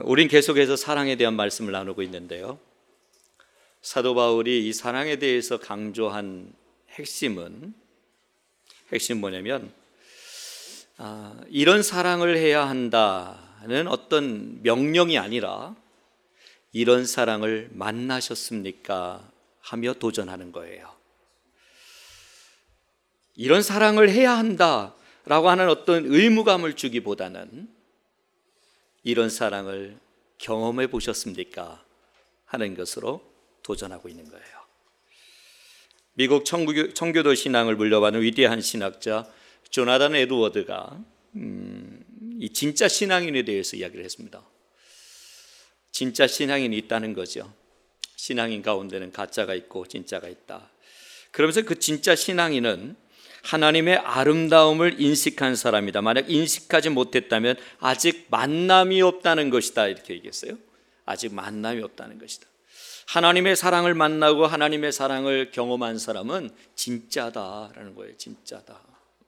우린 계속해서 사랑에 대한 말씀을 나누고 있는데요. 사도 바울이 이 사랑에 대해서 강조한 핵심은 뭐냐면 이런 사랑을 해야 한다는 어떤 명령이 아니라 이런 사랑을 만나셨습니까? 하며 도전하는 거예요. 이런 사랑을 해야 한다라고 하는 어떤 의무감을 주기보다는 이런 사랑을 경험해 보셨습니까? 하는 것으로 도전하고 있는 거예요. 미국 청교도 신앙을 물려받은 위대한 신학자 조나단 에드워드가 이 진짜 신앙인에 대해서 이야기를 했습니다. 진짜 신앙인이 있다는 거죠. 신앙인 가운데는 가짜가 있고 진짜가 있다. 그러면서 그 진짜 신앙인은 하나님의 아름다움을 인식한 사람이다. 만약 인식하지 못했다면 아직 만남이 없다는 것이다. 이렇게 얘기했어요. 아직 만남이 없다는 것이다. 하나님의 사랑을 만나고 하나님의 사랑을 경험한 사람은 진짜다라는 거예요. 진짜다.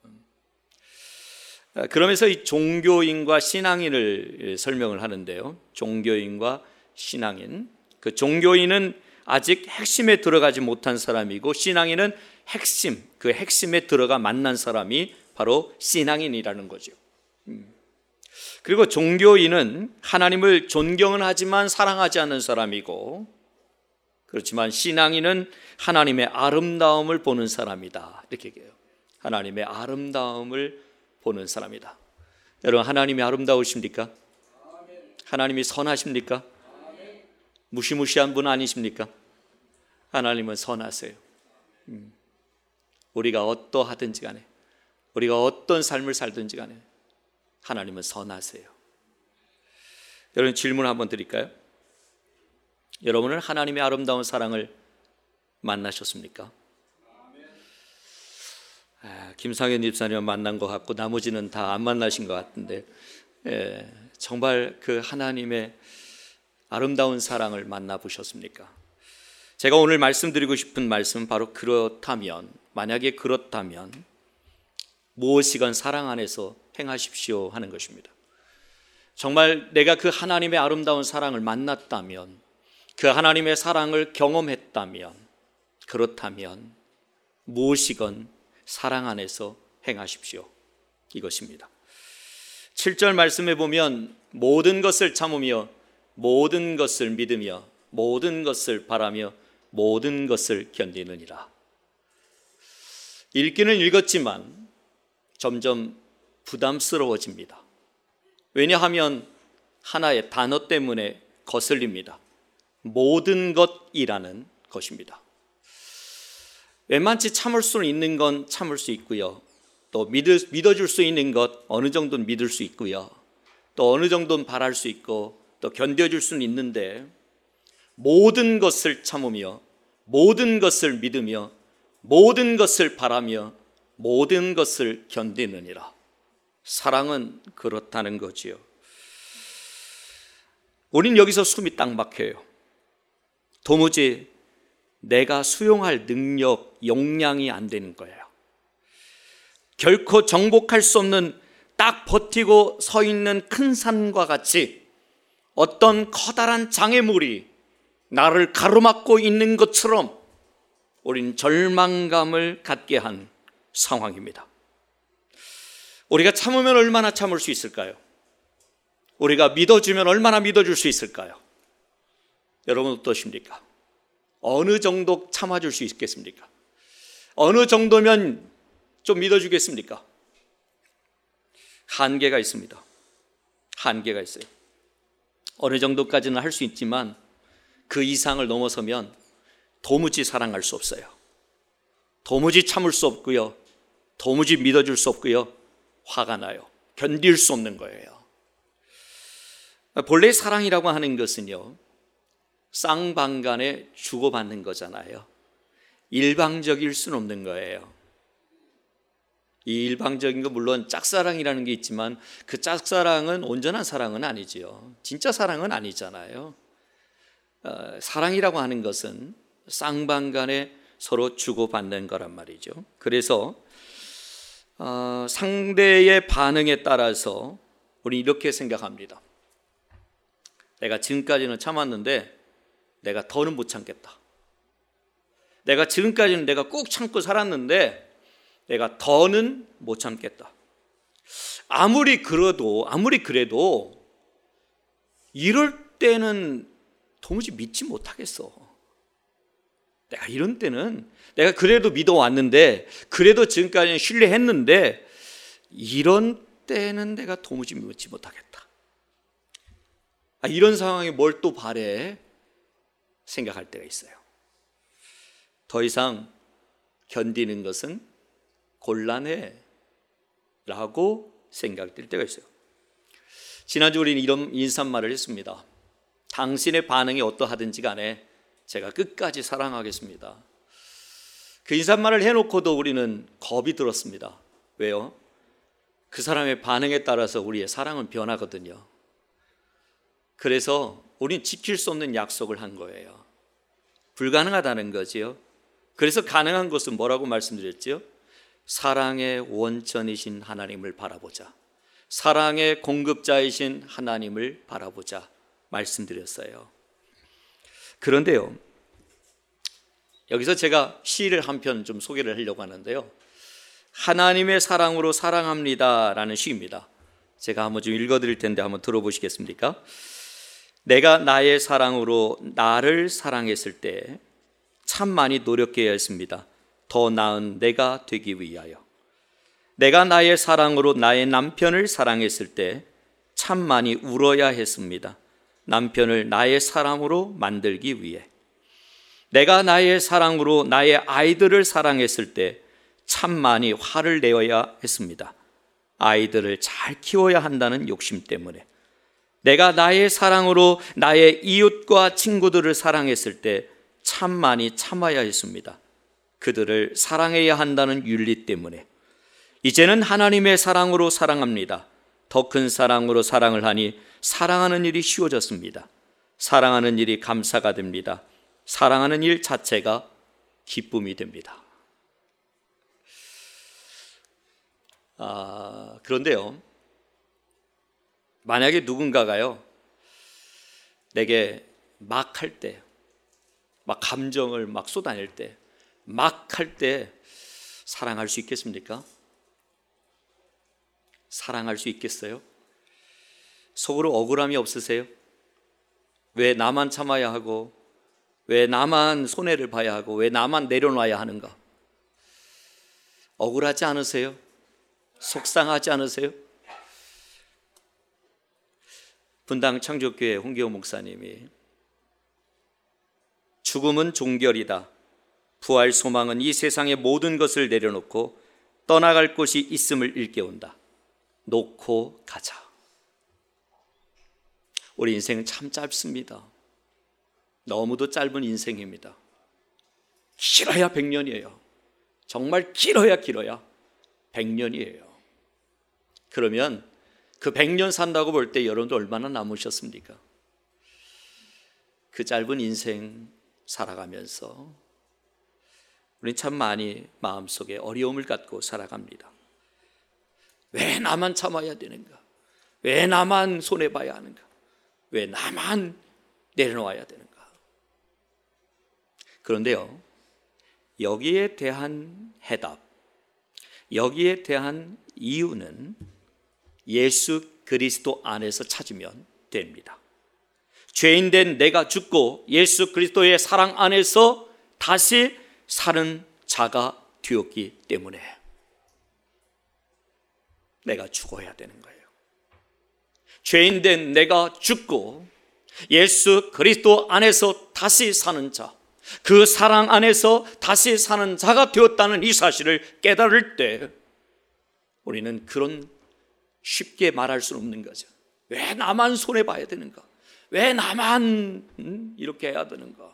그러면서 이 종교인과 신앙인을 설명을 하는데요. 종교인과 신앙인. 그 종교인은 아직 핵심에 들어가지 못한 사람이고 신앙인은 그 핵심에 들어가 만난 사람이 바로 신앙인이라는 거죠. 그리고 종교인은 하나님을 존경은 하지만 사랑하지 않는 사람이고, 그렇지만 신앙인은 하나님의 아름다움을 보는 사람이다. 이렇게 얘기해요. 하나님의 아름다움을 보는 사람이다. 여러분, 하나님이 아름다우십니까? 하나님이 선하십니까? 무시무시한 분 아니십니까? 하나님은 선하세요. 우리가 어떠하든지 간에, 우리가 어떤 삶을 살든지 간에 하나님은 선하세요. 여러분, 질문 한번 드릴까요? 여러분은 하나님의 아름다운 사랑을 만나셨습니까? 김상현 집사님 만난 것 같고 나머지는 다 안 만나신 것 같은데, 정말 그 하나님의 아름다운 사랑을 만나보셨습니까? 제가 오늘 말씀드리고 싶은 말씀은 바로 만약에 그렇다면 무엇이건 사랑 안에서 행하십시오 하는 것입니다. 정말 내가 그 하나님의 아름다운 사랑을 만났다면, 그 하나님의 사랑을 경험했다면, 그렇다면 무엇이건 사랑 안에서 행하십시오, 이것입니다. 7절 말씀에 보면 모든 것을 참으며 모든 것을 믿으며 모든 것을 바라며 모든 것을 견디느니라. 읽기는 읽었지만 점점 부담스러워집니다. 왜냐하면 하나의 단어 때문에 거슬립니다. 모든 것이라는 것입니다. 웬만치 참을 수 있는 건 참을 수 있고요, 또 믿어줄 수 있는 것 어느 정도는 믿을 수 있고요, 또 어느 정도는 바랄 수 있고 또 견뎌줄 수는 있는데, 모든 것을 참으며 모든 것을 믿으며 모든 것을 바라며 모든 것을 견디느니라. 사랑은 그렇다는 거지요. 우린 여기서 숨이 딱 막혀요. 도무지 내가 수용할 능력, 용량이 안 되는 거예요. 결코 정복할 수 없는, 딱 버티고 서 있는 큰 산과 같이 어떤 커다란 장애물이 나를 가로막고 있는 것처럼 우린 절망감을 갖게 한 상황입니다. 우리가 참으면 얼마나 참을 수 있을까요? 우리가 믿어주면 얼마나 믿어줄 수 있을까요? 여러분 어떠십니까? 어느 정도 참아줄 수 있겠습니까? 어느 정도면 좀 믿어주겠습니까? 한계가 있습니다. 한계가 있어요. 어느 정도까지는 할 수 있지만 그 이상을 넘어서면 도무지 사랑할 수 없어요. 도무지 참을 수 없고요, 도무지 믿어줄 수 없고요, 화가 나요. 견딜 수 없는 거예요. 본래 사랑이라고 하는 것은요, 쌍방간에 주고받는 거잖아요. 일방적일 수는 없는 거예요. 이 일방적인 거, 물론 짝사랑이라는 게 있지만 그 짝사랑은 온전한 사랑은 아니지요. 진짜 사랑은 아니잖아요. 사랑이라고 하는 것은 쌍방간에 서로 주고받는 거란 말이죠. 그래서 상대의 반응에 따라서 우리 이렇게 생각합니다. 내가 지금까지는 참았는데 내가 더는 못 참겠다. 내가 지금까지는 내가 꾹 참고 살았는데 내가 더는 못 참겠다. 아무리 그래도 이럴 때는 도무지 믿지 못하겠어. 내가 이런 때는 내가 그래도 믿어왔는데, 그래도 지금까지는 신뢰했는데, 이런 때는 내가 도무지 믿지 못하겠다. 이런 상황에 뭘 또 바래? 생각할 때가 있어요. 더 이상 견디는 것은 곤란해 라고 생각될 때가 있어요. 지난주 우리는 이런 인사말을 했습니다. 당신의 반응이 어떠하든지 간에 제가 끝까지 사랑하겠습니다. 그 인사말을 해놓고도 우리는 겁이 들었습니다. 왜요? 그 사람의 반응에 따라서 우리의 사랑은 변하거든요. 그래서 우리는 지킬 수 없는 약속을 한 거예요. 불가능하다는 거지요. 그래서 가능한 것은 뭐라고 말씀드렸죠? 사랑의 원천이신 하나님을 바라보자. 사랑의 공급자이신 하나님을 바라보자 말씀드렸어요. 그런데요, 여기서 제가 시를 한 편 좀 소개를 하려고 하는데요, 하나님의 사랑으로 사랑합니다 라는 시입니다. 제가 한번 좀 읽어드릴 텐데 한번 들어보시겠습니까? 내가 나의 사랑으로 나를 사랑했을 때 참 많이 노력해야 했습니다. 더 나은 내가 되기 위하여. 내가 나의 사랑으로 나의 남편을 사랑했을 때 참 많이 울어야 했습니다. 남편을 나의 사랑으로 만들기 위해. 내가 나의 사랑으로 나의 아이들을 사랑했을 때 참 많이 화를 내어야 했습니다. 아이들을 잘 키워야 한다는 욕심 때문에. 내가 나의 사랑으로 나의 이웃과 친구들을 사랑했을 때 참 많이 참아야 했습니다. 그들을 사랑해야 한다는 윤리 때문에. 이제는 하나님의 사랑으로 사랑합니다. 더 큰 사랑으로 사랑을 하니 사랑하는 일이 쉬워졌습니다. 사랑하는 일이 감사가 됩니다. 사랑하는 일 자체가 기쁨이 됩니다. 그런데요, 만약에 누군가가요, 내게 막 할 때, 막 감정을 막 쏟아낼 때, 막 할 때 사랑할 수 있겠습니까? 사랑할 수 있겠어요? 속으로 억울함이 없으세요? 왜 나만 참아야 하고, 왜 나만 손해를 봐야 하고, 왜 나만 내려놔야 하는가? 억울하지 않으세요? 속상하지 않으세요? 분당 창조교회 홍기호 목사님이 죽음은 종결이다. 부활 소망은 이 세상의 모든 것을 내려놓고 떠나갈 곳이 있음을 일깨운다. 놓고 가자. 우리 인생은 참 짧습니다. 너무도 짧은 인생입니다. 길어야 100년이에요. 정말 길어야 100년이에요. 그러면 그 100년 산다고 볼 때 여러분도 얼마나 남으셨습니까? 그 짧은 인생 살아가면서 우리는 참 많이 마음속에 어려움을 갖고 살아갑니다. 왜 나만 참아야 되는가? 왜 나만 손해봐야 하는가? 왜 나만 내려놓아야 되는가? 그런데요, 여기에 대한 해답, 여기에 대한 이유는 예수 그리스도 안에서 찾으면 됩니다. 죄인된 내가 죽고 예수 그리스도의 사랑 안에서 다시 사는 자가 되었기 때문에 내가 죽어야 되는 거예요. 죄인된 내가 죽고 예수 그리스도 안에서 다시 사는 자, 그 사랑 안에서 다시 사는 자가 되었다는 이 사실을 깨달을 때 우리는 그런 쉽게 말할 수는 없는 거죠. 왜 나만 손해봐야 되는가? 왜 나만 이렇게 해야 되는가?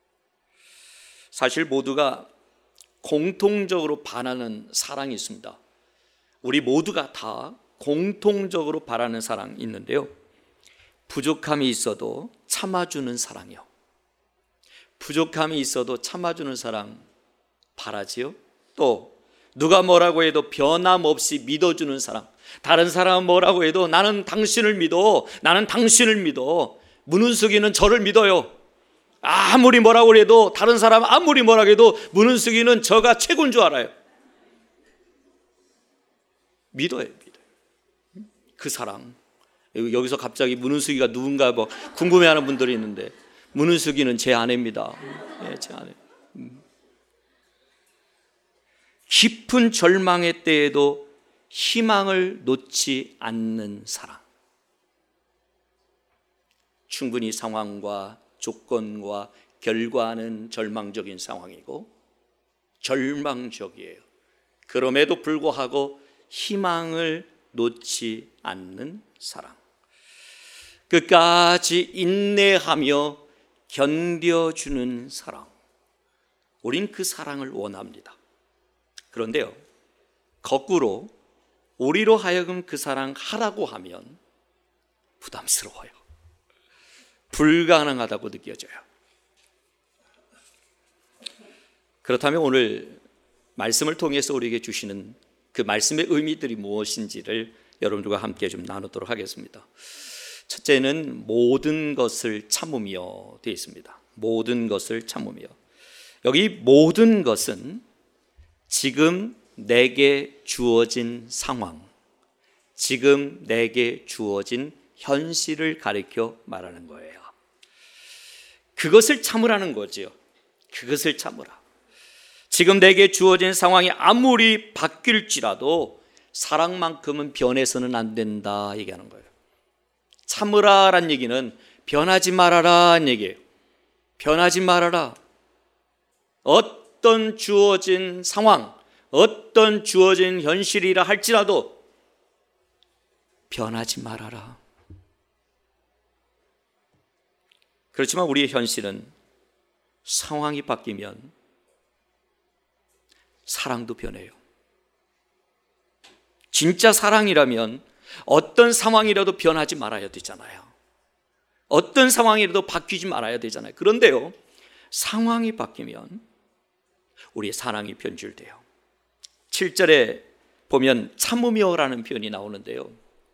사실 모두가 공통적으로 바라는 사랑이 있습니다. 우리 모두가 다 공통적으로 바라는 사랑이 있는데요, 부족함이 있어도 참아주는 사랑이요. 부족함이 있어도 참아주는 사랑 바라지요. 또 누가 뭐라고 해도 변함없이 믿어주는 사랑. 다른 사람은 뭐라고 해도 나는 당신을 믿어, 나는 당신을 믿어, 문은숙이는 저를 믿어요. 아무리 뭐라고 해도, 다른 사람 아무리 뭐라고 해도 문은숙이는 저가 최고인 줄 알아요. 믿어요. 그 사랑. 여기서 갑자기 문은숙이가 누군가 뭐 궁금해하는 분들이 있는데, 문은숙이는 제 아내입니다. 네, 제 아내. 깊은 절망의 때에도 희망을 놓지 않는 사랑. 충분히 상황과 조건과 결과는 절망적인 상황이고 절망적이에요. 그럼에도 불구하고 희망을 놓지 않는 사랑. 끝까지 인내하며 견뎌주는 사랑. 우린 그 사랑을 원합니다. 그런데요, 거꾸로 우리로 하여금 그 사랑 하라고 하면 부담스러워요. 불가능하다고 느껴져요. 그렇다면 오늘 말씀을 통해서 우리에게 주시는 그 말씀의 의미들이 무엇인지를 여러분들과 함께 좀 나누도록 하겠습니다. 첫째는 모든 것을 참으며 되어 있습니다. 모든 것을 참으며. 여기 모든 것은 지금 내게 주어진 상황, 지금 내게 주어진 현실을 가리켜 말하는 거예요. 그것을 참으라는 거죠. 그것을 참으라. 지금 내게 주어진 상황이 아무리 바뀔지라도 사랑만큼은 변해서는 안 된다 얘기하는 거예요. 참으라란 얘기는 변하지 말아라는 얘기예요. 변하지 말아라. 어떤 주어진 상황, 어떤 주어진 현실이라 할지라도 변하지 말아라. 그렇지만 우리의 현실은 상황이 바뀌면 사랑도 변해요. 진짜 사랑이라면 어떤 상황이라도 변하지 말아야 되잖아요. 어떤 상황이라도 바뀌지 말아야 되잖아요. 그런데요, 상황이 바뀌면 우리의 사랑이 변질돼요. 7절에 보면 참으며라는 표현이 나오는데요,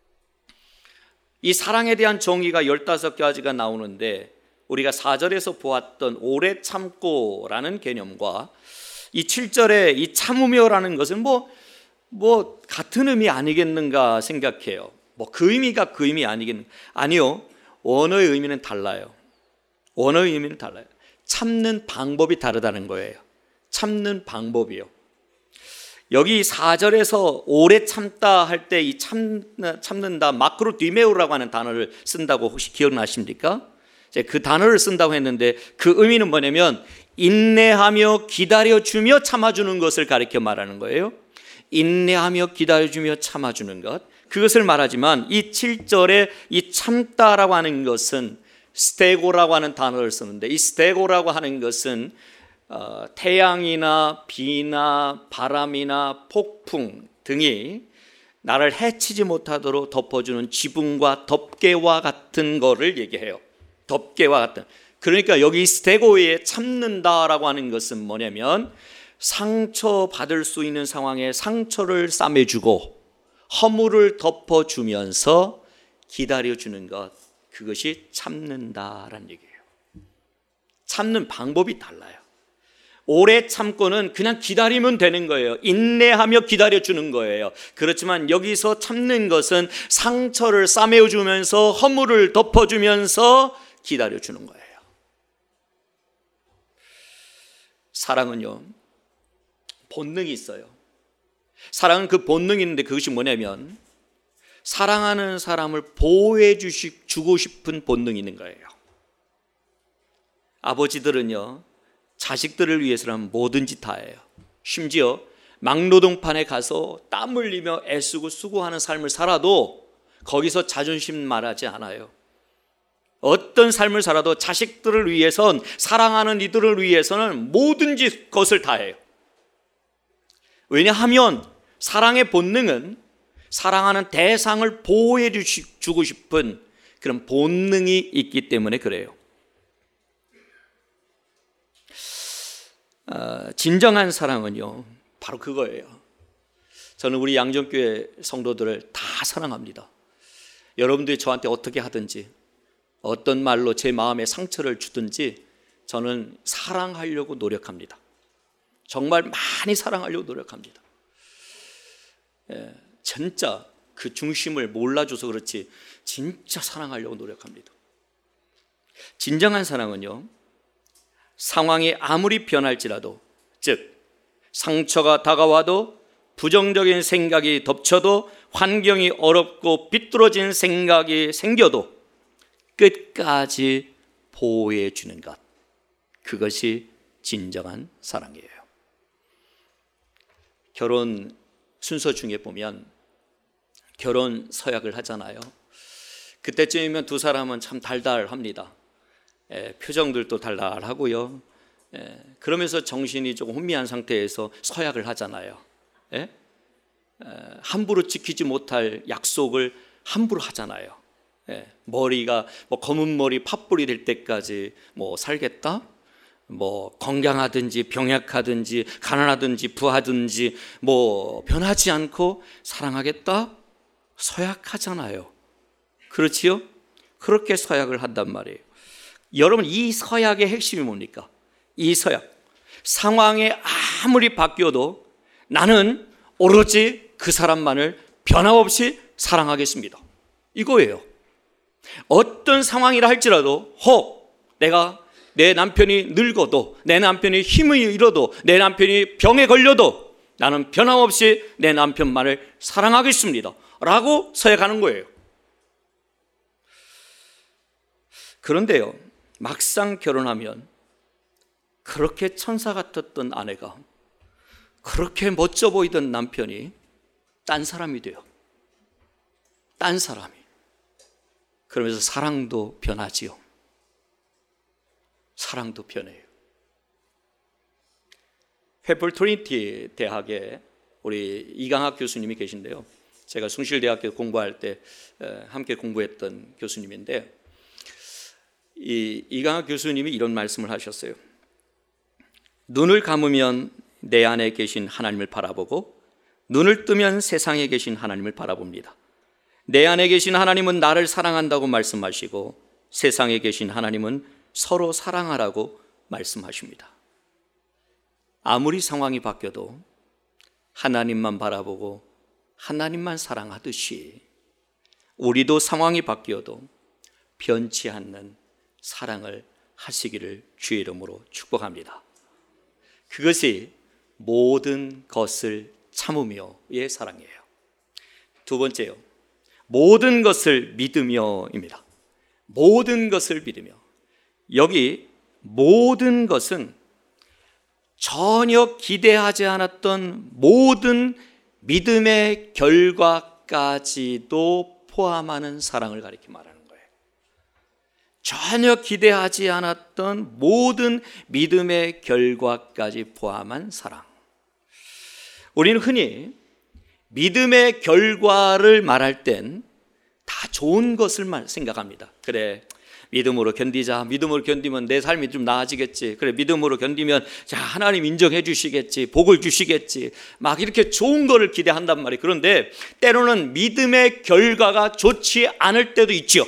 이 사랑에 대한 정의가 15가지가 나오는데 우리가 4절에서 보았던 오래 참고라는 개념과 이 7절에 이 참으며라는 것은 뭐 같은 의미 아니겠는가 생각해요. 뭐 그 의미가 그 의미 아니겠는가? 아니요, 원어의 의미는 달라요. 원어의 의미는 달라요. 참는 방법이 다르다는 거예요. 참는 방법이요. 여기 4절에서 오래 참다 할 때 이 참는다, 마크로디메오라고 하는 단어를 쓴다고 혹시 기억나십니까? 그 단어를 쓴다고 했는데 그 의미는 뭐냐면 인내하며 기다려주며 참아주는 것을 가리켜 말하는 거예요. 인내하며 기다려주며 참아주는 것, 그것을 말하지만 이 7절에 이 참다라고 하는 것은 스테고라고 하는 단어를 쓰는데, 이 스테고라고 하는 것은 태양이나 비나 바람이나 폭풍 등이 나를 해치지 못하도록 덮어주는 지붕과 덮개와 같은 거를 얘기해요. 덮개와 같은. 그러니까 여기 스테고에 참는다라고 하는 것은 뭐냐면 상처받을 수 있는 상황에 상처를 싸매주고 허물을 덮어주면서 기다려주는 것, 그것이 참는다라는 얘기예요. 참는 방법이 달라요. 오래 참고는 그냥 기다리면 되는 거예요. 인내하며 기다려주는 거예요. 그렇지만 여기서 참는 것은 상처를 싸매주면서 허물을 덮어주면서 기다려주는 거예요. 사랑은요, 본능이 있어요. 사랑은 그 본능이 있는데 그것이 뭐냐면 사랑하는 사람을 보호해 주고 싶은 본능이 있는 거예요. 아버지들은요, 자식들을 위해서는 뭐든지 다 해요. 심지어 막노동판에 가서 땀 흘리며 애쓰고 수고하는 삶을 살아도 거기서 자존심 말하지 않아요. 어떤 삶을 살아도 자식들을 위해선, 사랑하는 이들을 위해서는 뭐든지 것을 다 해요. 왜냐하면 사랑의 본능은 사랑하는 대상을 보호해 주고 싶은 그런 본능이 있기 때문에 그래요. 진정한 사랑은요, 바로 그거예요. 저는 우리 양정교회 성도들을 다 사랑합니다. 여러분들이 저한테 어떻게 하든지, 어떤 말로 제 마음에 상처를 주든지 저는 사랑하려고 노력합니다. 정말 많이 사랑하려고 노력합니다. 진짜 그 중심을 몰라줘서 그렇지 진짜 사랑하려고 노력합니다. 진정한 사랑은요, 상황이 아무리 변할지라도, 즉 상처가 다가와도 부정적인 생각이 덮쳐도 환경이 어렵고 비뚤어진 생각이 생겨도 끝까지 보호해 주는 것, 그것이 진정한 사랑이에요. 결혼 순서 중에 보면 결혼 서약을 하잖아요. 그때쯤이면 두 사람은 참 달달합니다. 표정들도 달달하고요. 그러면서 정신이 조금 혼미한 상태에서 서약을 하잖아요. 함부로 지키지 못할 약속을 함부로 하잖아요. 머리가 검은 머리 팥불이 될 때까지 살겠다, 건강하든지 병약하든지 가난하든지 부하든지 변하지 않고 사랑하겠다 서약하잖아요. 그렇지요? 그렇게 서약을 한단 말이에요. 여러분, 이 서약의 핵심이 뭡니까? 이 서약, 상황이 아무리 바뀌어도 나는 오로지 그 사람만을 변함없이 사랑하겠습니다, 이거예요. 어떤 상황이라 할지라도, 혹 내가 내 남편이 늙어도, 내 남편이 힘을 잃어도, 내 남편이 병에 걸려도 나는 변함없이 내 남편만을 사랑하겠습니다 라고 서약하는 거예요. 그런데요, 막상 결혼하면 그렇게 천사 같았던 아내가, 그렇게 멋져 보이던 남편이 딴 사람이 돼요. 딴 사람이. 그러면서 사랑도 변하지요. 사랑도 변해요. 횃불 트리니티 대학에 우리 이강학 교수님이 계신데요, 제가 숭실대학교 공부할 때 함께 공부했던 교수님인데, 이강학 교수님이 이런 말씀을 하셨어요. 눈을 감으면 내 안에 계신 하나님을 바라보고 눈을 뜨면 세상에 계신 하나님을 바라봅니다. 내 안에 계신 하나님은 나를 사랑한다고 말씀하시고 세상에 계신 하나님은 서로 사랑하라고 말씀하십니다. 아무리 상황이 바뀌어도 하나님만 바라보고 하나님만 사랑하듯이 우리도 상황이 바뀌어도 변치 않는 사랑을 하시기를 주의 이름으로 축복합니다. 그것이 모든 것을 참으며의 사랑이에요. 두 번째요, 모든 것을 믿으며입니다. 모든 것을 믿으며. 여기 모든 것은 전혀 기대하지 않았던 모든 믿음의 결과까지도 포함하는 사랑을 가리켜 말하는 거예요. 전혀 기대하지 않았던 모든 믿음의 결과까지 포함한 사랑. 우리는 흔히 믿음의 결과를 말할 땐 다 좋은 것을 생각합니다. 그래, 믿음으로 견디자. 믿음으로 견디면 내 삶이 좀 나아지겠지. 그래, 믿음으로 견디면 자, 하나님 인정해 주시겠지. 복을 주시겠지. 막 이렇게 좋은 거를 기대한단 말이에요. 그런데 때로는 믿음의 결과가 좋지 않을 때도 있죠.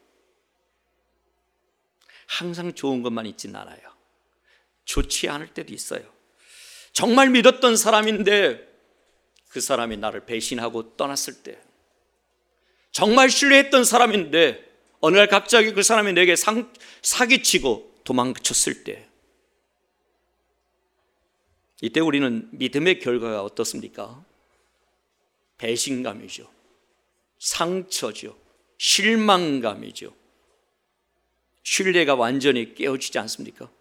항상 좋은 것만 있진 않아요. 좋지 않을 때도 있어요. 정말 믿었던 사람인데 그 사람이 나를 배신하고 떠났을 때, 정말 신뢰했던 사람인데 어느 날 갑자기 그 사람이 내게 사기치고 도망쳤을 때, 이때 우리는 믿음의 결과가 어떻습니까? 배신감이죠. 상처죠. 실망감이죠. 신뢰가 완전히 깨어지지 않습니까?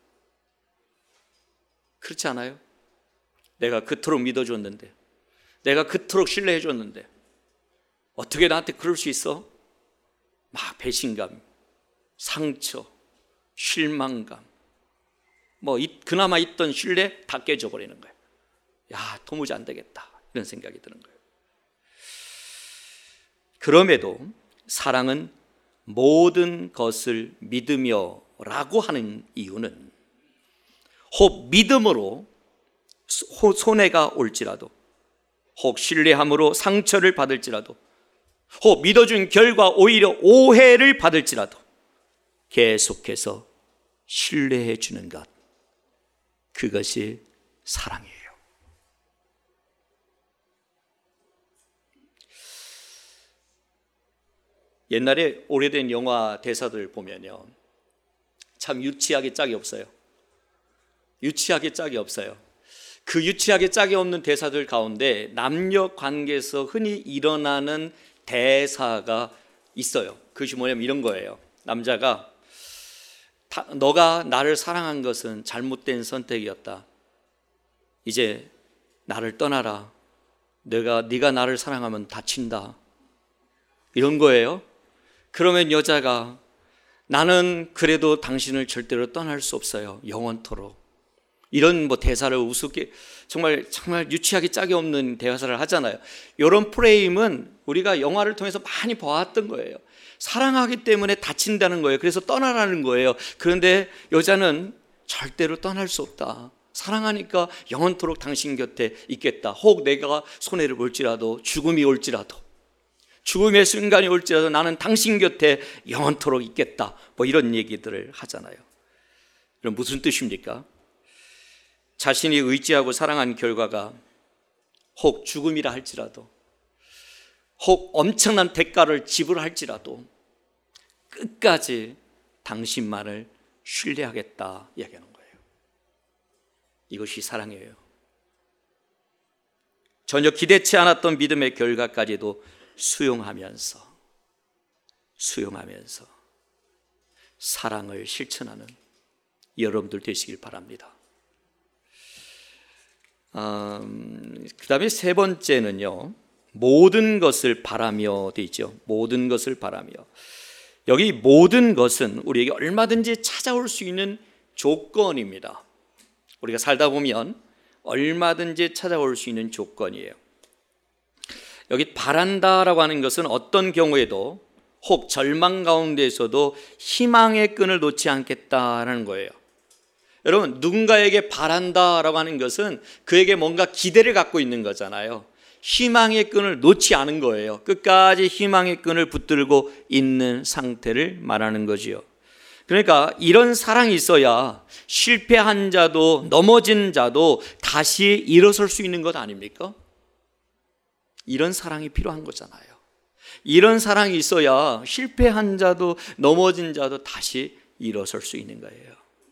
그렇지 않아요? 내가 그토록 믿어줬는데, 내가 그토록 신뢰해줬는데 어떻게 나한테 그럴 수 있어? 막 배신감, 상처, 실망감, 그나마 있던 신뢰 다 깨져버리는 거예요. 야, 도무지 안 되겠다, 이런 생각이 드는 거예요. 그럼에도 사랑은 모든 것을 믿으며라고 하는 이유는, 혹 믿음으로 손해가 올지라도, 혹 신뢰함으로 상처를 받을지라도, 혹 믿어준 결과 오히려 오해를 받을지라도 계속해서 신뢰해 주는 것, 그것이 사랑이에요. 옛날에 오래된 영화 대사들 보면요, 참 유치하게 짝이 없어요. 유치하게 짝이 없어요. 그 유치하게 짝이 없는 대사들 가운데 남녀 관계에서 흔히 일어나는 대사가 있어요. 그것이 뭐냐면 이런 거예요. 남자가 너가 나를 사랑한 것은 잘못된 선택이었다. 이제 나를 떠나라. 네가 나를 사랑하면 다친다. 이런 거예요. 그러면 여자가 나는 그래도 당신을 절대로 떠날 수 없어요. 영원토록. 이런 대사를 우습게 정말 유치하게 짝이 없는 대사를 하잖아요. 이런 프레임은 우리가 영화를 통해서 많이 봐왔던 거예요. 사랑하기 때문에 다친다는 거예요. 그래서 떠나라는 거예요. 그런데 여자는 절대로 떠날 수 없다. 사랑하니까 영원토록 당신 곁에 있겠다. 혹 내가 손해를 볼지라도, 죽음이 올지라도, 죽음의 순간이 올지라도 나는 당신 곁에 영원토록 있겠다. 이런 얘기들을 하잖아요. 그럼 무슨 뜻입니까? 자신이 의지하고 사랑한 결과가 혹 죽음이라 할지라도, 혹 엄청난 대가를 지불할지라도 끝까지 당신만을 신뢰하겠다 이야기하는 거예요. 이것이 사랑이에요. 전혀 기대치 않았던 믿음의 결과까지도 수용하면서 사랑을 실천하는 여러분들 되시길 바랍니다. 그 다음에 세 번째는요, 모든 것을 바라며 되어 있죠. 모든 것을 바라며. 여기 모든 것은 우리에게 얼마든지 찾아올 수 있는 조건입니다. 우리가 살다 보면 얼마든지 찾아올 수 있는 조건이에요. 여기 바란다라고 하는 것은 어떤 경우에도 혹 절망 가운데에서도 희망의 끈을 놓지 않겠다라는 거예요. 여러분, 누군가에게 바란다라고 하는 것은 그에게 뭔가 기대를 갖고 있는 거잖아요. 희망의 끈을 놓지 않은 거예요. 끝까지 희망의 끈을 붙들고 있는 상태를 말하는 거지요. 그러니까 이런 사랑이 있어야 실패한 자도 넘어진 자도 다시 일어설 수 있는 것 아닙니까? 이런 사랑이 필요한 거잖아요. 이런 사랑이 있어야 실패한 자도 넘어진 자도 다시 일어설 수 있는 거예요.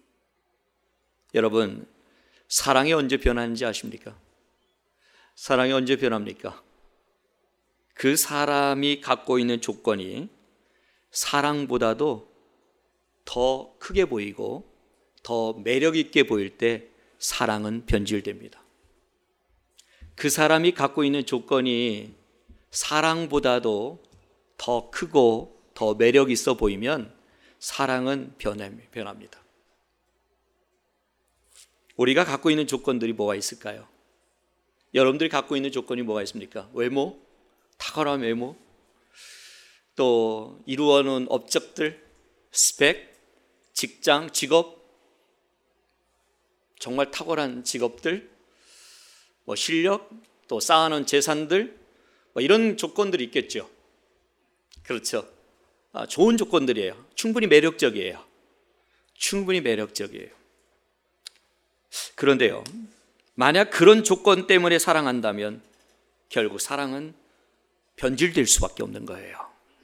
여러분, 사랑이 언제 변하는지 아십니까? 사랑이 언제 변합니까? 그 사람이 갖고 있는 조건이 사랑보다도 더 크게 보이고 더 매력 있게 보일 때 사랑은 변질됩니다. 그 사람이 갖고 있는 조건이 사랑보다도 더 크고 더 매력 있어 보이면 사랑은 변합니다. 우리가 갖고 있는 조건들이 뭐가 있을까요? 여러분들이 갖고 있는 조건이 뭐가 있습니까? 외모, 탁월한 외모, 또 이루어놓은 업적들, 스펙, 직장, 직업, 정말 탁월한 직업들, 실력, 또 쌓아놓은 재산들, 이런 조건들이 있겠죠. 그렇죠. 좋은 조건들이에요. 충분히 매력적이에요. 그런데요, 만약 그런 조건 때문에 사랑한다면 결국 사랑은 변질될 수밖에 없는 거예요.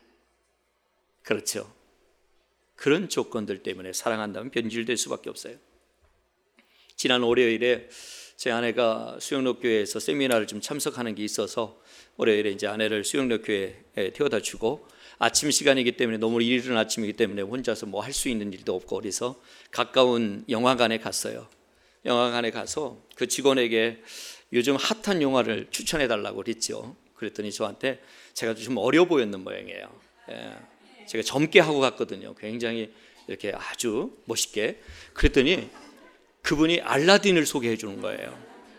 그렇죠. 그런 조건들 때문에 사랑한다면 변질될 수밖에 없어요. 지난 월요일에 제 아내가 수영록교회에서 세미나를 좀 참석하는 게 있어서 월요일에 이제 아내를 수영록교회에 태워다 주고, 아침 시간이기 때문에 너무 이른 아침이기 때문에 혼자서 뭐 할 수 있는 일도 없고, 그래서 가까운 영화관에 갔어요. 영화관에 가서 그 직원에게 요즘 핫한 영화를 추천해 달라고 그랬죠. 그랬더니 저한테 제가 좀 어려 보였는 모양이에요. 제가 젊게 하고 갔거든요. 굉장히 이렇게 아주 멋있게. 그랬더니 그분이 알라딘을 소개해 주는 거예요.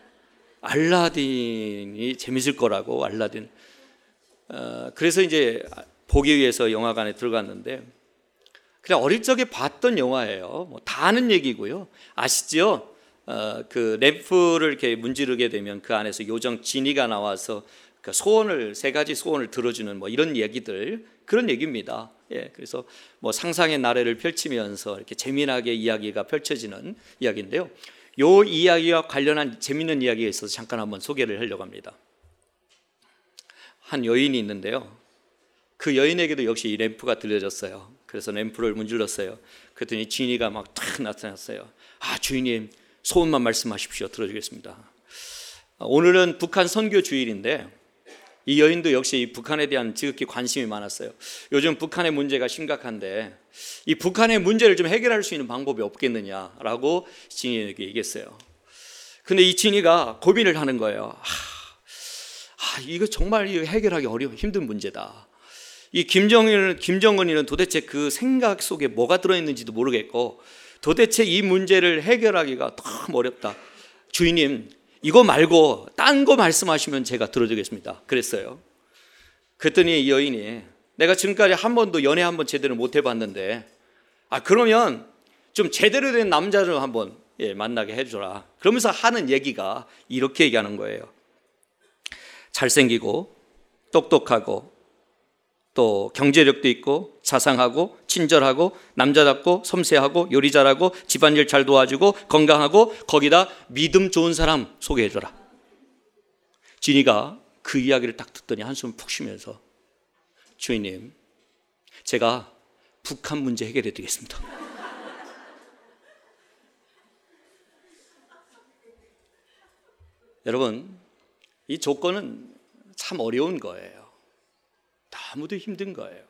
알라딘이 재밌을 거라고, 알라딘. 그래서 이제 보기 위해서 영화관에 들어갔는데, 그냥 어릴 적에 봤던 영화예요. 다 아는 얘기고요. 아시죠? 그 램프를 이렇게 문지르게 되면 그 안에서 요정 지니가 나와서 소원을, 세 가지 소원을 들어주는 뭐 이런 얘기들, 그런 얘기입니다. 예, 그래서 뭐 상상의 나래를 펼치면서 이렇게 재미나게 이야기가 펼쳐지는 이야기인데요. 요 이야기와 관련한 재미있는 이야기에 있어서 잠깐 한번 소개를 하려고 합니다. 한 여인이 있는데요. 그 여인에게도 역시 이 램프가 들려졌어요. 그래서 램프를 문질렀어요. 그랬더니 지니가 막 탁 나타났어요. 아, 주인님, 소원만 말씀하십시오. 들어주겠습니다. 오늘은 북한 선교 주일인데 이 여인도 역시 북한에 대한 지극히 관심이 많았어요. 요즘 북한의 문제가 심각한데 이 북한의 문제를 좀 해결할 수 있는 방법이 없겠느냐라고 지니에게 얘기했어요. 근데 이 지니가 고민을 하는 거예요. 이거 정말 해결하기 힘든 문제다. 이 김정은이는 도대체 그 생각 속에 뭐가 들어있는지도 모르겠고 도대체 이 문제를 해결하기가 너무 어렵다. 주인님, 이거 말고 딴 거 말씀하시면 제가 들어주겠습니다. 그랬어요. 그랬더니 이 여인이 내가 지금까지 한 번도 연애 한 번 제대로 못 해봤는데 그러면 좀 제대로 된 남자를 한번 만나게 해줘라. 그러면서 하는 얘기가 이렇게 얘기하는 거예요. 잘생기고 똑똑하고 또 경제력도 있고 자상하고 친절하고 남자답고 섬세하고 요리 잘하고 집안일 잘 도와주고 건강하고 거기다 믿음 좋은 사람 소개해줘라. 지니가 그 이야기를 딱 듣더니 한숨을 푹 쉬면서 주인님, 제가 북한 문제 해결해 드리겠습니다. 여러분, 이 조건은 참 어려운 거예요. 너무도 힘든 거예요.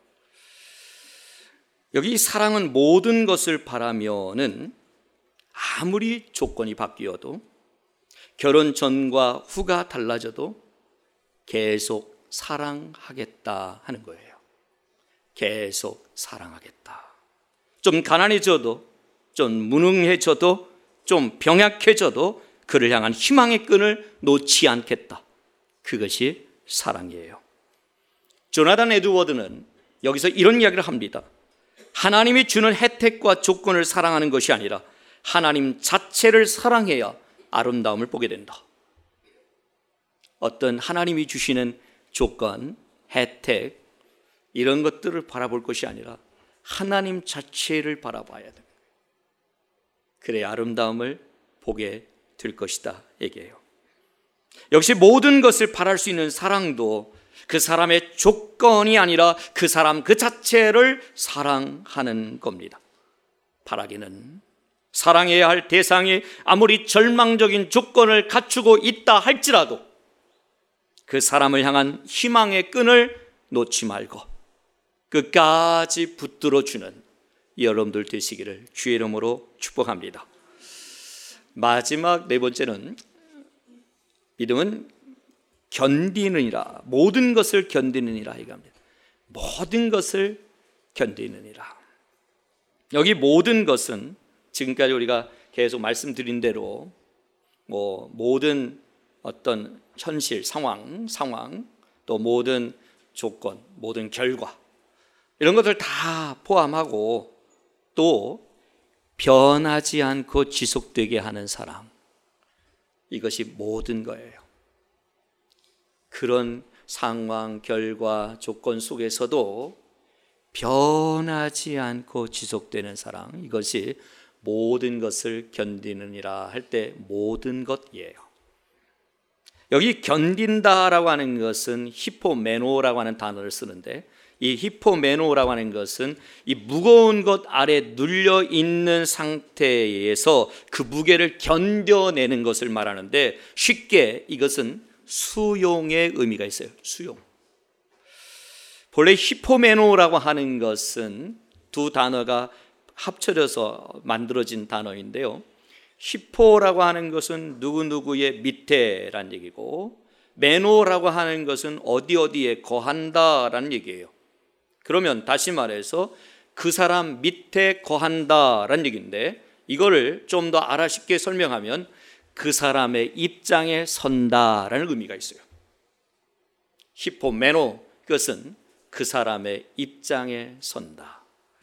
여기 사랑은 모든 것을 바라면은 아무리 조건이 바뀌어도 결혼 전과 후가 달라져도 계속 사랑하겠다 하는 거예요. 계속 사랑하겠다. 좀 가난해져도, 좀 무능해져도, 좀 병약해져도 그를 향한 희망의 끈을 놓지 않겠다. 그것이 사랑이에요. 조나단 에드워드는 여기서 이런 이야기를 합니다. 하나님이 주는 혜택과 조건을 사랑하는 것이 아니라 하나님 자체를 사랑해야 아름다움을 보게 된다. 어떤 하나님이 주시는 조건, 혜택 이런 것들을 바라볼 것이 아니라 하나님 자체를 바라봐야 됩니다. 그래야 아름다움을 보게 될 것이다 얘기해요. 역시 모든 것을 바랄 수 있는 사랑도 그 사람의 조건이 아니라 그 사람 그 자체를 사랑하는 겁니다. 바라기는 사랑해야 할 대상이 아무리 절망적인 조건을 갖추고 있다 할지라도 그 사람을 향한 희망의 끈을 놓지 말고 끝까지 붙들어주는 여러분들 되시기를 주의 이름으로 축복합니다. 마지막 네 번째는 믿음은 견디느니라. 모든 것을 견디느니라 이겁니다. 모든 것을 견디느니라. 여기 모든 것은 지금까지 우리가 계속 말씀드린 대로 모든 어떤 현실, 상황, 또 모든 조건, 모든 결과 이런 것들 다 포함하고 또 변하지 않고 지속되게 하는 사랑, 이것이 모든 거예요. 그런 상황, 결과, 조건 속에서도 변하지 않고 지속되는 사랑, 이것이 모든 것을 견디느니라 할 때 모든 것이에요. 여기 견딘다라고 하는 것은 히포메노라고 하는 단어를 쓰는데 이 히포메노라고 하는 것은 이 무거운 것 아래 눌려 있는 상태에서 그 무게를 견뎌내는 것을 말하는데 쉽게 이것은 수용의 의미가 있어요. 수용. 본래 히포메노라고 하는 것은 두 단어가 합쳐져서 만들어진 단어인데요. 히포라고 하는 것은 누구누구의 밑에란 얘기고 메노라고 하는 것은 어디에 거한다라는 얘기예요. 그러면 다시 말해서 그 사람 밑에 거한다라는 얘기인데 이거를 좀 더 알아쉽게 설명하면 그 사람의 입장에 선다라는 의미가 있어요. 히포메노, 그것은 그 사람의 입장에 선다.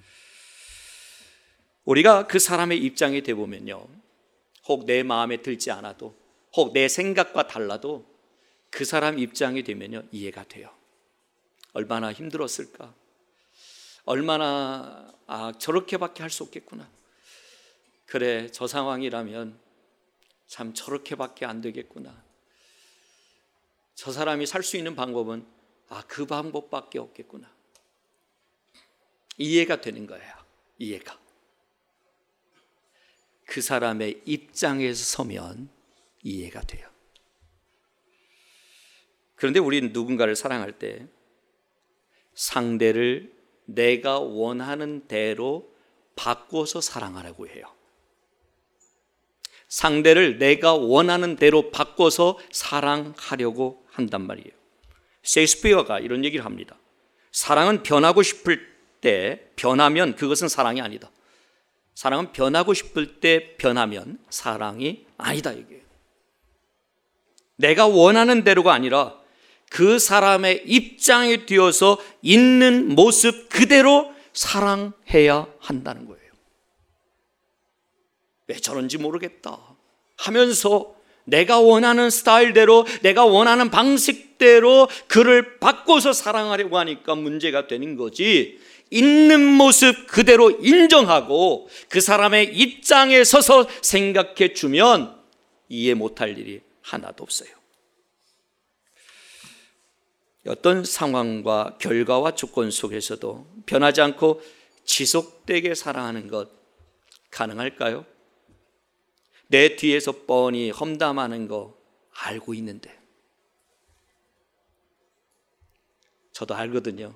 우리가 그 사람의 입장이 되보면요, 혹 내 마음에 들지 않아도, 혹 내 생각과 달라도 그 사람 입장이 되면요, 이해가 돼요. 얼마나 힘들었을까? 얼마나 저렇게밖에 할 수 없겠구나. 그래, 저 상황이라면 참 저렇게밖에 안 되겠구나. 저 사람이 살 수 있는 방법은 그 방법밖에 없겠구나. 이해가 되는 거예요. 이해가. 그 사람의 입장에서 서면 이해가 돼요. 그런데 우리는 누군가를 사랑할 때 상대를 내가 원하는 대로 바꿔서 사랑하라고 해요. 상대를 내가 원하는 대로 바꿔서 사랑하려고 한단 말이에요. 셰익스피어가 이런 얘기를 합니다. 사랑은 변하고 싶을 때 변하면 그것은 사랑이 아니다. 사랑은 변하고 싶을 때 변하면 사랑이 아니다, 이게. 내가 원하는 대로가 아니라 그 사람의 입장에 뛰어서 있는 모습 그대로 사랑해야 한다는 거예요. 왜 저런지 모르겠다 하면서 내가 원하는 스타일대로, 내가 원하는 방식대로 그를 바꿔서 사랑하려고 하니까 문제가 되는 거지, 있는 모습 그대로 인정하고 그 사람의 입장에 서서 생각해 주면 이해 못할 일이 하나도 없어요. 어떤 상황과 결과와 조건 속에서도 변하지 않고 지속되게 사랑하는 것 가능할까요? 내 뒤에서 뻔히 험담하는 거 알고 있는데, 저도 알거든요.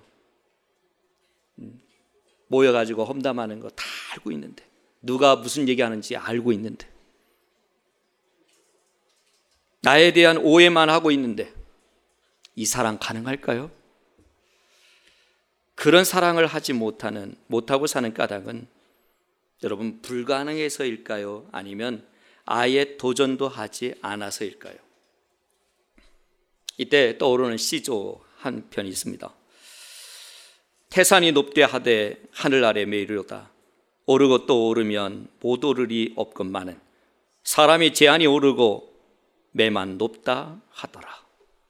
모여가지고 험담하는 거 다 알고 있는데, 누가 무슨 얘기하는지 알고 있는데, 나에 대한 오해만 하고 있는데 이 사랑 가능할까요? 그런 사랑을 하지 못하고 사는 까닭은 여러분 불가능해서일까요? 아니면 아예 도전도 하지 않아서일까요? 이때 떠오르는 시조 한 편이 있습니다. 태산이 높되 하되 하늘 아래 매이르로다. 오르고 또 오르면 못 오르리 없건만은 사람이 제한이 오르고 매만 높다 하더라.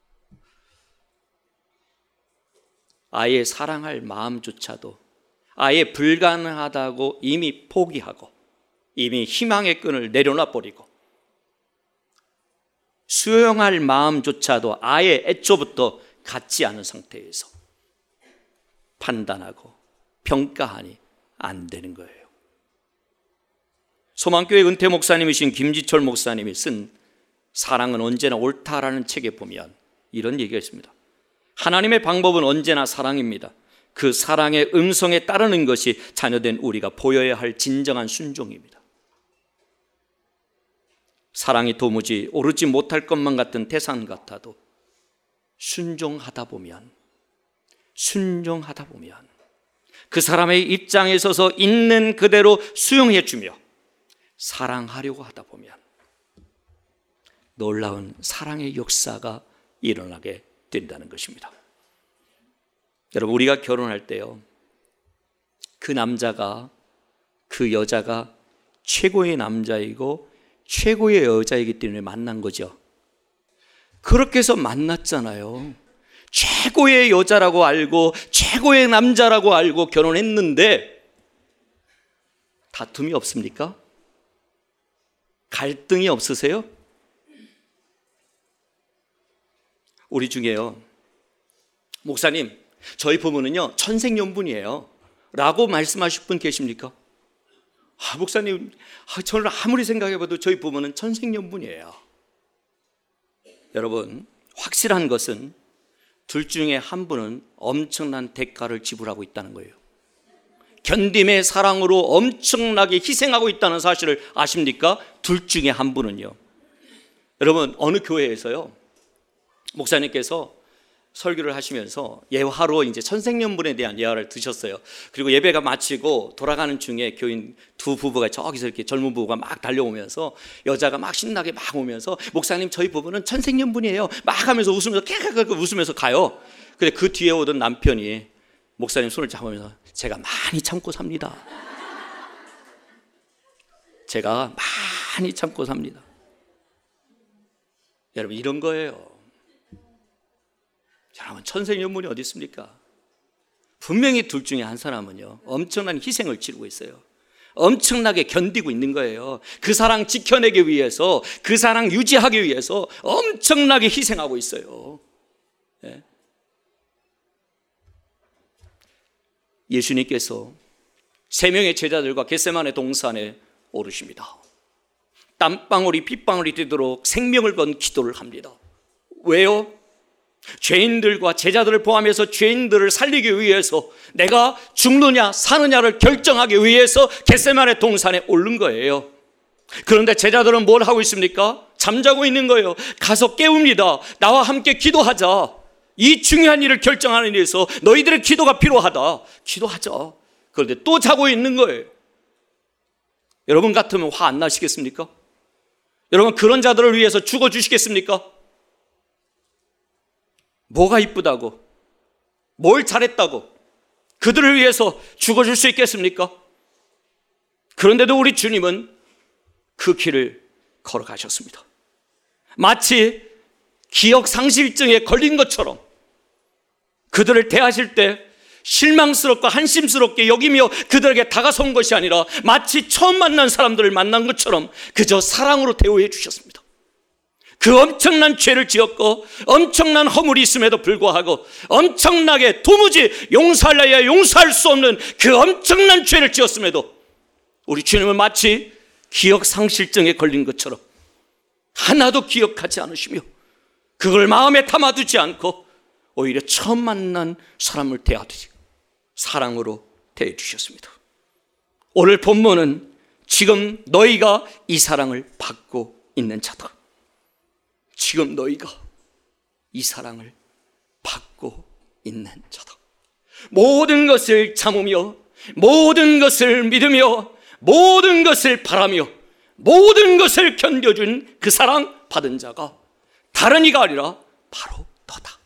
아예 사랑할 마음조차도 아예 불가능하다고 이미 포기하고 이미 희망의 끈을 내려놔 버리고 수용할 마음조차도 아예 애초부터 갖지 않은 상태에서 판단하고 평가하니 안 되는 거예요. 소망교회 은퇴 목사님이신 김지철 목사님이 쓴 사랑은 언제나 옳다라는 책에 보면 이런 얘기가 있습니다. 하나님의 방법은 언제나 사랑입니다. 그 사랑의 음성에 따르는 것이 자녀된 우리가 보여야 할 진정한 순종입니다. 사랑이 도무지 오르지 못할 것만 같은 태산 같아도 순종하다 보면 그 사람의 입장에 서서 있는 그대로 수용해 주며 사랑하려고 하다 보면 놀라운 사랑의 역사가 일어나게 된다는 것입니다. 여러분, 우리가 결혼할 때요, 그 남자가, 그 여자가 최고의 남자이고 최고의 여자이기 때문에 만난 거죠. 그렇게 해서 만났잖아요. 최고의 여자라고 알고 최고의 남자라고 알고 결혼했는데 다툼이 없습니까? 갈등이 없으세요? 우리 중에요, 목사님 저희 부부는요 천생연분이에요 라고 말씀하실 분 계십니까? 목사님 저는 아무리 생각해봐도 저희 부부는 천생연분이에요. 여러분, 확실한 것은 둘 중에 한 분은 엄청난 대가를 지불하고 있다는 거예요. 견딤의 사랑으로 엄청나게 희생하고 있다는 사실을 아십니까? 둘 중에 한 분은요. 여러분, 어느 교회에서요 목사님께서 설교를 하시면서 예화로 이제 천생연분에 대한 예화를 드셨어요. 그리고 예배가 마치고 돌아가는 중에 교인 두 부부가 저기서 이렇게 젊은 부부가 막 달려오면서 여자가 막 신나게 막 오면서 목사님 저희 부부는 천생연분이에요 막 하면서 웃으면서 깨끗하게 웃으면서 가요. 근데 그 뒤에 오던 남편이 목사님 손을 잡으면서 제가 많이 참고 삽니다. 제가 많이 참고 삽니다. 여러분, 이런 거예요. 여러분, 천생연분이 어디 있습니까? 분명히 둘 중에 한 사람은요, 엄청난 희생을 치르고 있어요. 엄청나게 견디고 있는 거예요. 그 사랑 지켜내기 위해서, 그 사랑 유지하기 위해서 엄청나게 희생하고 있어요. 예. 예수님께서 3명의 제자들과 겟세마네 동산에 오르십니다. 땀방울이 핏방울이 되도록 생명을 건 기도를 합니다. 왜요? 죄인들과 제자들을 포함해서 죄인들을 살리기 위해서, 내가 죽느냐 사느냐를 결정하기 위해서 겟세마네 동산에 오른 거예요. 그런데 제자들은 뭘 하고 있습니까? 잠자고 있는 거예요. 가서 깨웁니다. 나와 함께 기도하자. 이 중요한 일을 결정하는 일에서 너희들의 기도가 필요하다. 기도하자. 그런데 또 자고 있는 거예요. 여러분 같으면 화 안 나시겠습니까? 여러분, 그런 자들을 위해서 죽어주시겠습니까? 뭐가 이쁘다고, 뭘 잘했다고 그들을 위해서 죽어줄 수 있겠습니까? 그런데도 우리 주님은 그 길을 걸어가셨습니다. 마치 기억상실증에 걸린 것처럼 그들을 대하실 때 실망스럽고 한심스럽게 여기며 그들에게 다가선 것이 아니라 마치 처음 만난 사람들을 만난 것처럼 그저 사랑으로 대우해 주셨습니다. 그 엄청난 죄를 지었고 엄청난 허물이 있음에도 불구하고 엄청나게 도무지 용서할래야 용서할 수 없는 그 엄청난 죄를 지었음에도 우리 주님은 마치 기억상실증에 걸린 것처럼 하나도 기억하지 않으시며 그걸 마음에 담아두지 않고 오히려 처음 만난 사람을 대하듯이 사랑으로 대해 주셨습니다. 오늘 본문은 지금 너희가 이 사랑을 받고 있는 자다. 지금 너희가 이 사랑을 받고 있는 자다. 모든 것을 참으며 모든 것을 믿으며 모든 것을 바라며 모든 것을 견뎌준 그 사랑 받은 자가 다른 이가 아니라 바로 너다.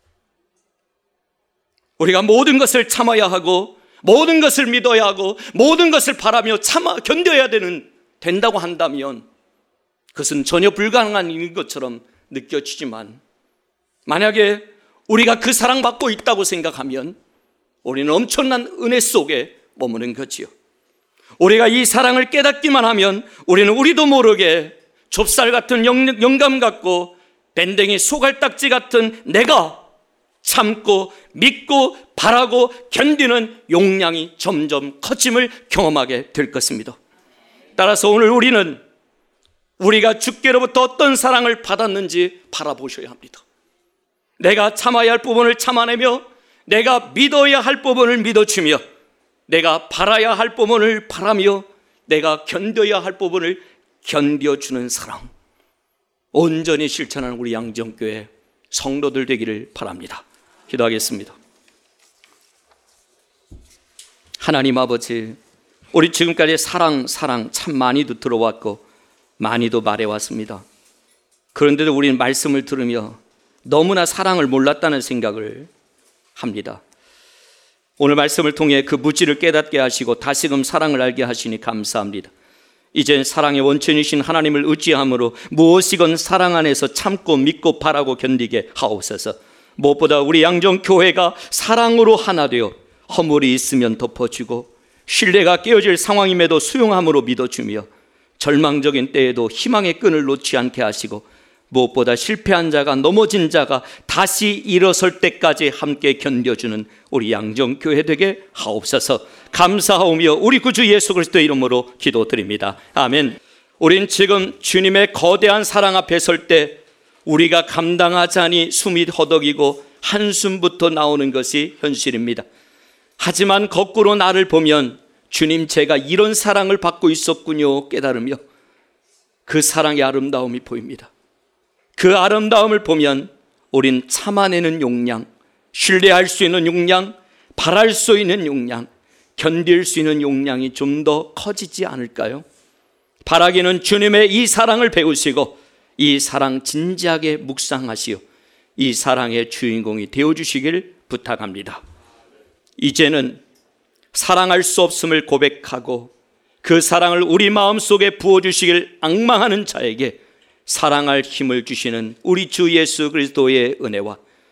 우리가 모든 것을 참아야 하고 모든 것을 믿어야 하고 모든 것을 바라며 견뎌야 된다고 한다면 그것은 전혀 불가능한 일인 것처럼 느껴지지만, 만약에 우리가 그 사랑받고 있다고 생각하면 우리는 엄청난 은혜 속에 머무는 거지요. 우리가 이 사랑을 깨닫기만 하면 우리는 우리도 모르게 좁쌀 같은 영감 같고 밴댕이 소갈딱지 같은 내가 참고 믿고 바라고 견디는 용량이 점점 커짐을 경험하게 될 것입니다. 따라서 오늘 우리는 우리가 주께로부터 어떤 사랑을 받았는지 바라보셔야 합니다. 내가 참아야 할 부분을 참아내며 내가 믿어야 할 부분을 믿어주며 내가 바라야 할 부분을 바라며 내가 견뎌야 할 부분을 견뎌주는 사랑, 온전히 실천하는 우리 양정교회 성도들 되기를 바랍니다. 기도하겠습니다. 하나님 아버지, 우리 지금까지 사랑 참 많이도 들어왔고 많이도 말해왔습니다. 그런데도 우리는 말씀을 들으며 너무나 사랑을 몰랐다는 생각을 합니다. 오늘 말씀을 통해 그 무지를 깨닫게 하시고 다시금 사랑을 알게 하시니 감사합니다. 이젠 사랑의 원천이신 하나님을 의지함으로 무엇이건 사랑 안에서 참고 믿고 바라고 견디게 하옵소서. 무엇보다 우리 양정교회가 사랑으로 하나 되어 허물이 있으면 덮어주고 신뢰가 깨어질 상황임에도 수용함으로 믿어주며 절망적인 때에도 희망의 끈을 놓지 않게 하시고 무엇보다 실패한 자가 넘어진 자가 다시 일어설 때까지 함께 견뎌주는 우리 양정교회 되게 하옵소서. 감사하오며 우리 구주 예수 그리스도의 이름으로 기도드립니다. 아멘. 우린 지금 주님의 거대한 사랑 앞에 설 때 우리가 감당하자니 숨이 허덕이고 한숨부터 나오는 것이 현실입니다. 하지만 거꾸로 나를 보면 주님, 제가 이런 사랑을 받고 있었군요 깨달으며 그 사랑의 아름다움이 보입니다. 그 아름다움을 보면 우린 참아내는 용량, 신뢰할 수 있는 용량, 바랄 수 있는 용량, 견딜 수 있는 용량이 좀 더 커지지 않을까요? 바라기는 주님의 이 사랑을 배우시고 이 사랑 진지하게 묵상하시어 이 사랑의 주인공이 되어주시길 부탁합니다. 이제는 사랑할 수 없음을 고백하고 그 사랑을 우리 마음속에 부어주시길 앙망하는 자에게 사랑할 힘을 주시는 우리 주 예수 그리스도의 은혜와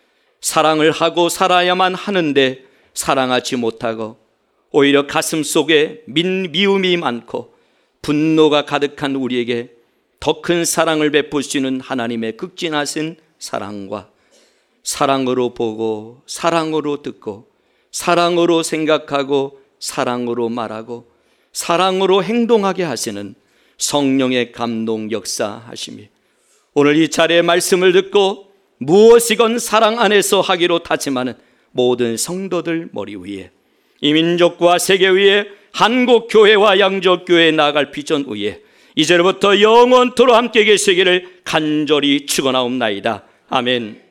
사랑을 하고 살아야만 하는데 사랑하지 못하고 오히려 가슴 속에 미움이 많고 분노가 가득한 우리에게 더 큰 사랑을 베푸시는 하나님의 극진하신 사랑과 사랑으로 보고 사랑으로 듣고 사랑으로 생각하고 사랑으로 말하고 사랑으로 행동하게 하시는 성령의 감동 역사하심이 오늘 이 자리의 말씀을 듣고 무엇이건 사랑 안에서 하기로 다짐하는 모든 성도들 머리 위에 이 민족과 세계 위에 한국교회와 양족교회에 나아갈 비전 위에 이제부터 영원토록 함께 계시기를 간절히 축원하옵나이다. 아멘.